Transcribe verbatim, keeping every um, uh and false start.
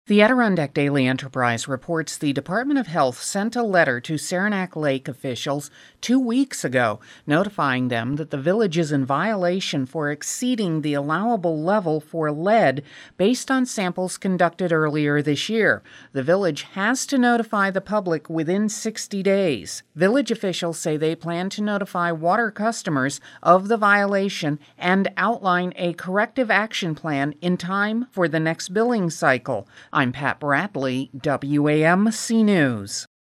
The Adirondack Daily Enterprise reports the Department of Health sent a letter to Saranac Lake officials two weeks ago, notifying them that the village is in violation for exceeding the allowable level for lead based on samples conducted earlier this year. The village has to notify the public within sixty days. Village officials say they plan to notify water customers of the violation and outline a corrective action plan in time for the next billing cycle. I'm Pat Bradley, W A M C News.